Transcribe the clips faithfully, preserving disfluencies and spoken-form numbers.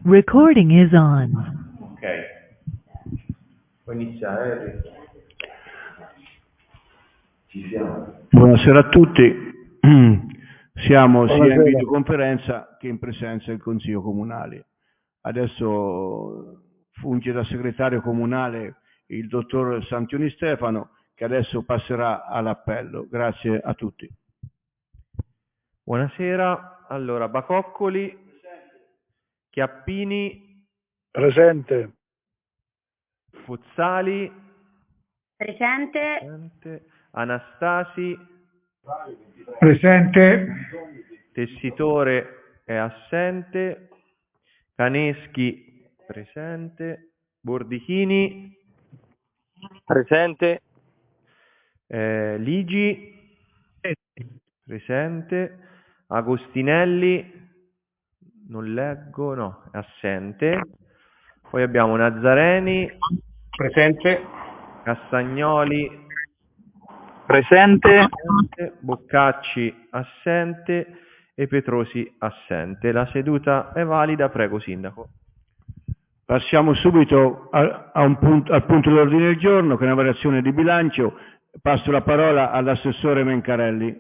Recording is on. Ok, puoi iniziare. Ci siamo. Buonasera a tutti, siamo Buonasera. sia in videoconferenza che in presenza del Consiglio Comunale. Adesso funge da segretario comunale il dottor Santioni Stefano, che adesso passerà all'appello. Grazie a tutti. Buonasera, allora Bacoccoli, Chiappini, Presente. Fuzzali, Presente. presente, Anastasi, Presente. Tessitore è assente, Caneschi presente, Bordichini Presente. eh, Ligi presente, Agostinelli non leggo, no, è assente, poi abbiamo Nazzareni Presente. Cassagnoli Presente. assente, Boccacci assente e Petrosi assente. La seduta è valida, prego Sindaco. Passiamo subito a, a un punto, al punto dell'ordine del giorno, che è una variazione di bilancio. Passo la parola all'assessore Mencarelli.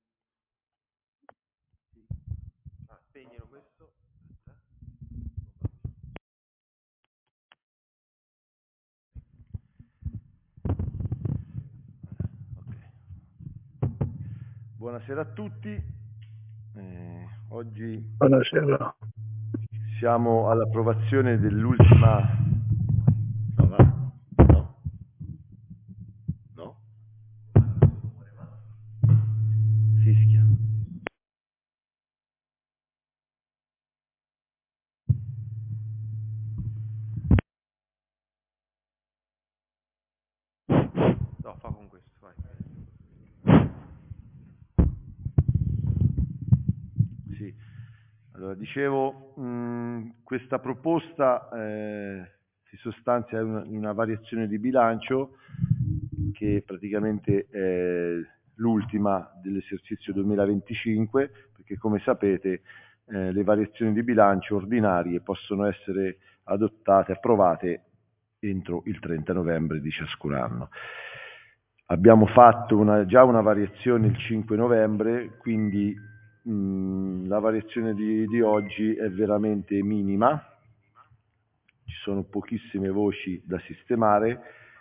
Buonasera a tutti, eh, oggi Buonasera. siamo all'approvazione dell'ultima... No, va? No? No? Fischia. No, fa con questo, vai. Sì, allora dicevo, mh, questa proposta eh, si sostanzia in una, in una variazione di bilancio che praticamente è l'ultima dell'esercizio duemilaventicinque, perché come sapete eh, le variazioni di bilancio ordinarie possono essere adottate, approvate entro il trenta novembre di ciascun anno. Abbiamo fatto una, già una variazione il cinque novembre, quindi mh, la variazione di, di oggi è veramente minima, ci sono pochissime voci da sistemare,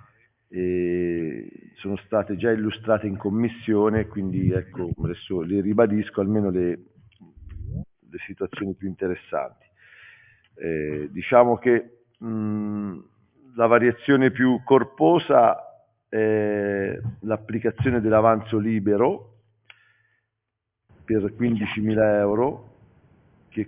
e sono state già illustrate in commissione, quindi ecco, adesso le ribadisco almeno le, le situazioni più interessanti. Eh, diciamo che mh, la variazione più corposa è l'applicazione dell'avanzo libero per quindicimila euro, che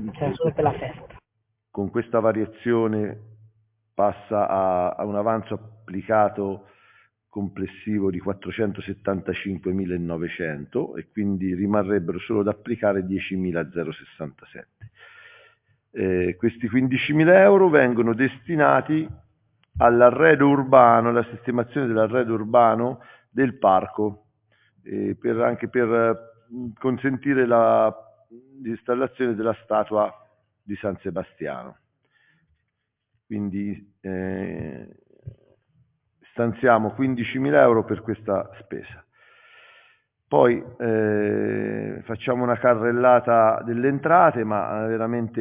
con questa variazione passa a, a un avanzo applicato complessivo di quattrocentosettantacinquemilanovecento e quindi rimarrebbero solo da applicare diecimilazerosessantasette. Eh, questi quindicimila euro vengono destinati all'arredo urbano, alla sistemazione dell'arredo urbano del parco, eh, per, anche per eh, consentire la, l'installazione della statua di San Sebastiano. Quindi eh, stanziamo quindicimila euro per questa spesa. Poi eh, facciamo una carrellata delle entrate, ma veramente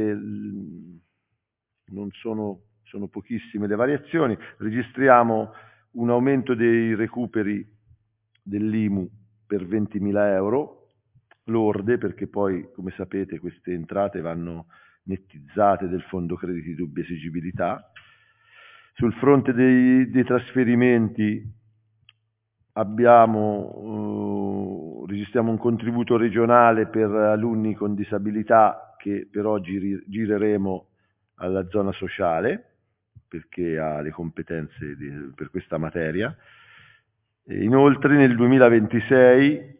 non sono, sono pochissime le variazioni. Registriamo un aumento dei recuperi dell'I M U per ventimila euro lorde, perché poi, come sapete, queste entrate vanno nettizzate del fondo crediti di dubbia esigibilità. Sul fronte dei, dei trasferimenti abbiamo, uh, registriamo un contributo regionale per alunni con disabilità che per oggi ri, gireremo alla zona sociale perché ha le competenze di, per questa materia. E inoltre nel duemilaventisei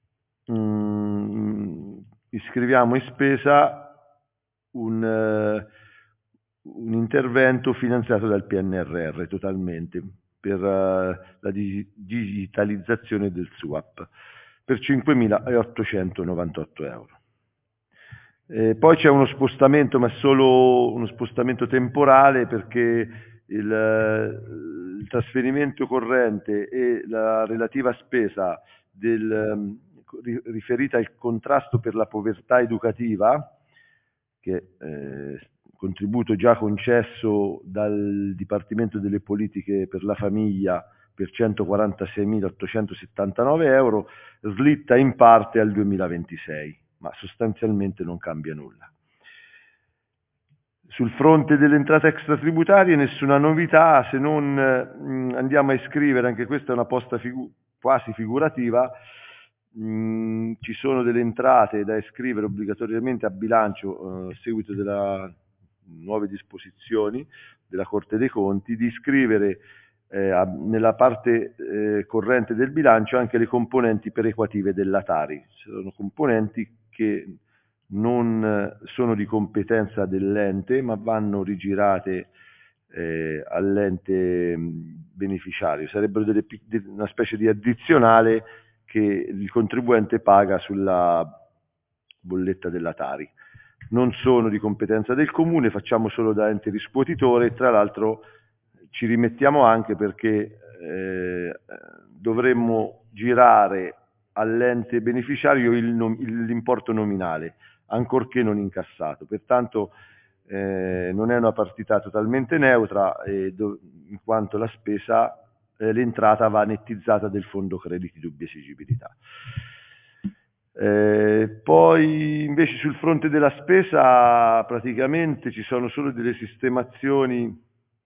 um, iscriviamo in spesa un, uh, un intervento finanziato dal P N R R totalmente per uh, la dig- digitalizzazione del S U A P per cinquemilaottocentonovantotto euro. Eh, poi c'è uno spostamento, ma è solo uno spostamento temporale, perché il, eh, il trasferimento corrente e la relativa spesa del, ehm, ri- riferita al contrasto per la povertà educativa, che eh, contributo già concesso dal Dipartimento delle Politiche per la Famiglia per centoquarantaseimilaottocentosettantanove euro, slitta in parte al duemilaventisei, ma sostanzialmente non cambia nulla. Sul fronte delle entrate extratributarie nessuna novità, se non mh, andiamo a iscrivere, anche questa è una posta figu- quasi figurativa, mh, ci sono delle entrate da iscrivere obbligatoriamente a bilancio eh, a seguito delle nuove disposizioni della Corte dei Conti, di iscrivere eh, a, nella parte eh, corrente del bilancio anche le componenti perequative della Tari. Sono componenti che non sono di competenza dell'ente, ma vanno rigirate eh, all'ente beneficiario. Sarebbero delle, una specie di addizionale che il contribuente paga sulla bolletta della Tari. Non sono di competenza del comune, facciamo solo da ente riscuotitore, e tra l'altro ci rimettiamo anche perché eh, dovremmo girare all'ente beneficiario il nom- l'importo nominale, ancorché non incassato. Pertanto eh, non è una partita totalmente neutra, eh, do- in quanto la spesa, eh, l'entrata va nettizzata del fondo crediti dubbia esigibilità. Eh, poi invece sul fronte della spesa praticamente ci sono solo delle sistemazioni,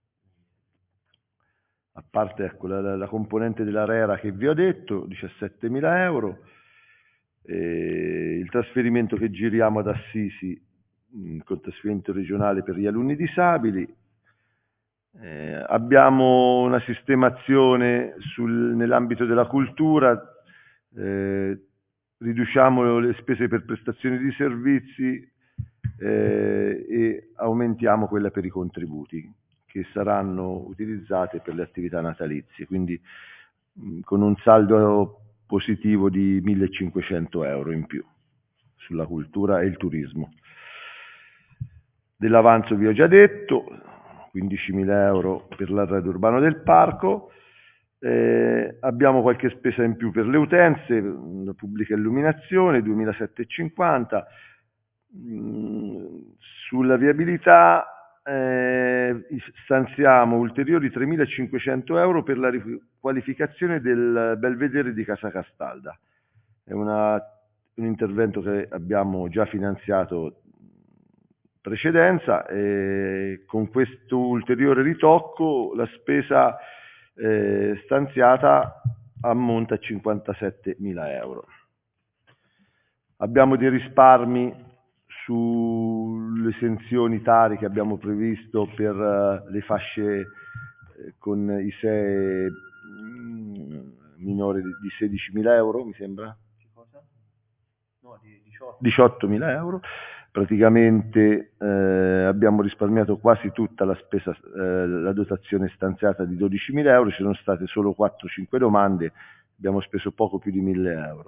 a parte ecco, la, la componente dell'ARERA che vi ho detto, diciassettemila euro, eh, il trasferimento che giriamo ad Assisi, mh, con trasferimento regionale per gli alunni disabili, eh, abbiamo una sistemazione sul, nell'ambito della cultura, eh, riduciamo le spese per prestazioni di servizi eh, e aumentiamo quella per i contributi, che saranno utilizzate per le attività natalizie, quindi mh, con un saldo positivo di millecinquecento euro in più sulla cultura e il turismo. Dell'avanzo vi ho già detto, quindicimila euro per l'arredo urbano del parco. Eh, abbiamo qualche spesa in più per le utenze, la pubblica illuminazione, duemilasettecentocinquanta. Mm, sulla viabilità eh, stanziamo ulteriori tremilacinquecento euro per la riqualificazione del belvedere di Casa Castalda. È una, un intervento che abbiamo già finanziato precedenza, e con questo ulteriore ritocco la spesa eh, stanziata ammonta a cinquantasettemila euro. Abbiamo dei risparmi sulle esenzioni Tari che abbiamo previsto per uh, le fasce eh, con I S E E mm, minore di, di sedicimila euro, mi sembra? No, di diciottomila euro. Praticamente eh, abbiamo risparmiato quasi tutta la spesa, eh, la dotazione stanziata di dodicimila euro, ci sono state solo quattro cinque domande, abbiamo speso poco più di mille euro.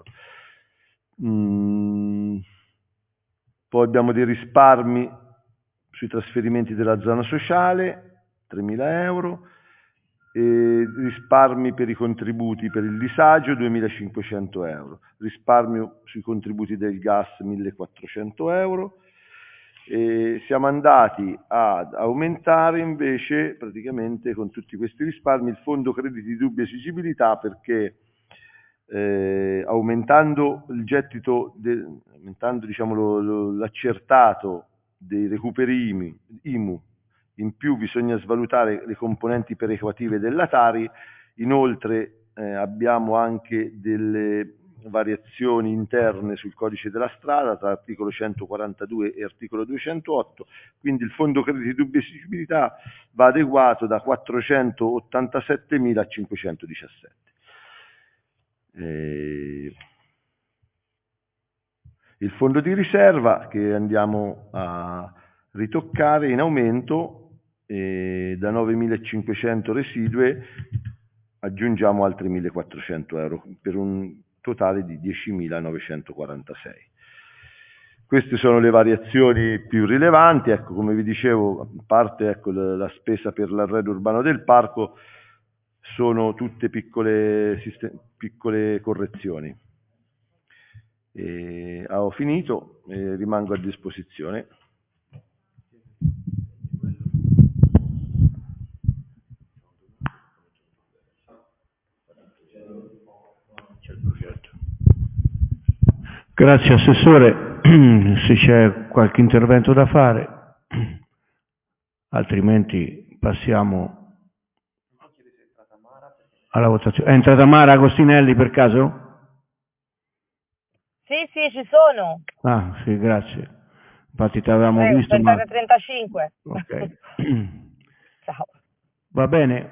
Mm, poi abbiamo dei risparmi sui trasferimenti della zona sociale, tremila euro, e risparmi per i contributi per il disagio, duemilacinquecento euro, risparmio sui contributi del gas, millequattrocento euro. E siamo andati ad aumentare invece praticamente con tutti questi risparmi il fondo crediti di dubbia esigibilità, perché eh, aumentando il gettito, de, aumentando diciamo, lo, lo, l'accertato dei recuperi I M U, in più bisogna svalutare le componenti perequative della Tari. Inoltre eh, abbiamo anche delle variazioni interne sul codice della strada tra articolo centoquarantadue e articolo duecentootto, quindi il fondo crediti di dubbia esigibilità va adeguato da quattrocentottantasettemila a cinquecentodiciassette. Eh, il fondo di riserva che andiamo a ritoccare in aumento, e da novemilacinquecento residue aggiungiamo altri millequattrocento euro per un totale di diecimilanovecentoquarantasei. Queste sono le variazioni più rilevanti. Ecco, come vi dicevo, a parte ecco, la, la spesa per l'arredo urbano del parco, sono tutte piccole, piccole correzioni. E, ho finito, e rimango a disposizione. Grazie Assessore, se c'è qualche intervento da fare, altrimenti passiamo alla votazione. È entrata Mara Agostinelli per caso? Sì, sì, ci sono. Ah, sì, grazie. Infatti ti avevamo Prego, visto, ma... trentacinque. Ok. Ciao. Va bene.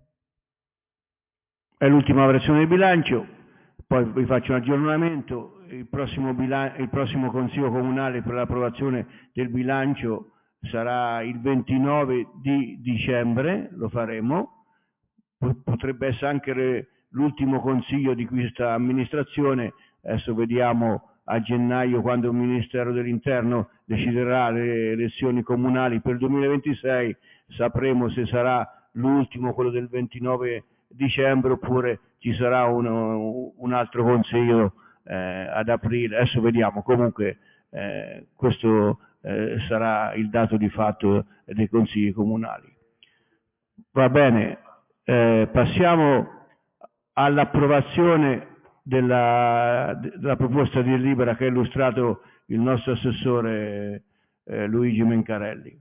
È l'ultima variazione del bilancio, poi vi faccio un aggiornamento. Il prossimo, bilan- il prossimo Consiglio Comunale per l'approvazione del bilancio sarà il ventinove di dicembre, lo faremo. Potrebbe essere anche l'ultimo consiglio di questa amministrazione. Adesso vediamo a gennaio, quando il Ministero dell'Interno deciderà le elezioni comunali per il duemilaventisei, sapremo se sarà l'ultimo, quello del ventinove dicembre, oppure ci sarà un, un altro consiglio eh, ad aprile. Adesso vediamo. Comunque eh, questo eh, sarà il dato di fatto dei consigli comunali. Va bene, eh, passiamo all'approvazione della, della proposta di delibera che ha illustrato il nostro assessore eh, Luigi Mencarelli.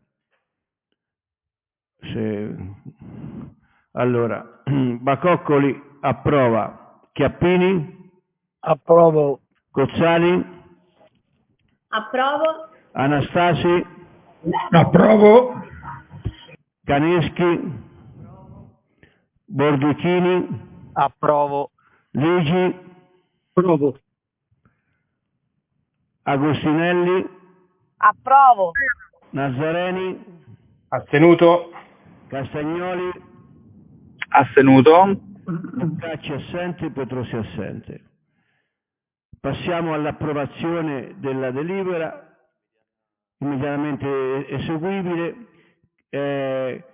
Se... Allora, Bacoccoli approva, Chiappini? Approvo. Cozzali? Approvo. Anastasi? Approvo. Caneschi? Bordichini? Approvo. Ligi? Approvo. Agostinelli? Approvo. Nazareni? Astenuto. Castagnoli? Astenuto. Cacci assente, Petrosi assente. Passiamo all'approvazione della delibera immediatamente eseguibile. Eh,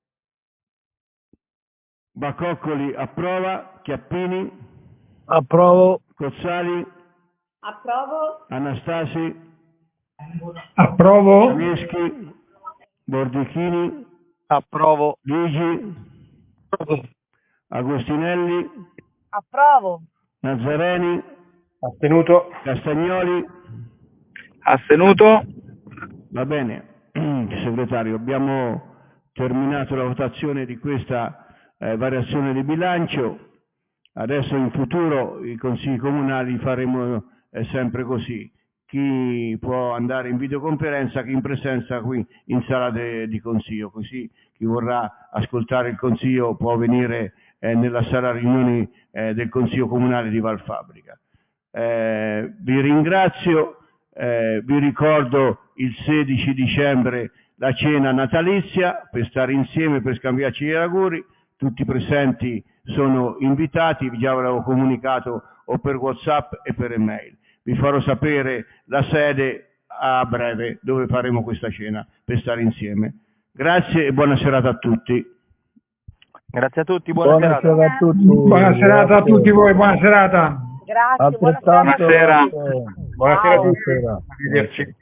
Bacoccoli approva, Chiappini? Approvo. Cozzali? Approvo. Anastasi? Approvo. Caneschi? Bordichini? Approvo. Ligi? Approvo. Agostinelli? Approvo. Nazareni? Astenuto. Castagnoli? Astenuto. Va bene, segretario, abbiamo terminato la votazione di questa eh, variazione di bilancio. Adesso in futuro i consigli comunali faremo eh, sempre così. Chi può andare in videoconferenza, chi in presenza qui in sala de, di consiglio, così chi vorrà ascoltare il consiglio può venire eh, nella sala riunioni eh, del consiglio comunale di Valfabbrica. Eh, vi ringrazio, eh, vi ricordo il sedici dicembre la cena natalizia per stare insieme, per scambiarci gli auguri. Tutti i presenti sono invitati, vi già avevo comunicato o per WhatsApp e per email. Vi farò sapere la sede a breve dove faremo questa cena per stare insieme. Grazie e buona serata a tutti. Grazie a tutti, buona, Buona serata. serata a tutti. Buona serata a tutti voi, buona serata. Grazie, buona serata. Buonasera. Buonasera a tutti. Arrivederci.